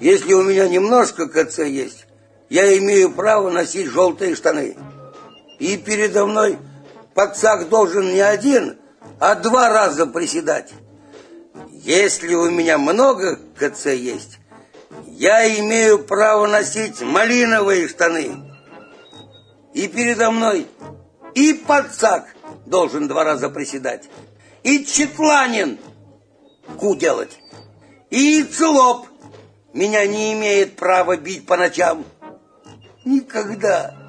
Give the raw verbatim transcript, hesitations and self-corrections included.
Если у меня немножко КЦ есть, я имею право носить желтые штаны. И передо мной пацак должен не один, а два раза приседать. Если у меня много КЦ есть, я имею право носить малиновые штаны. И передо мной и пацак должен два раза приседать, и четланин ку делать, и целоп меня не имеет права бить по ночам. Никогда,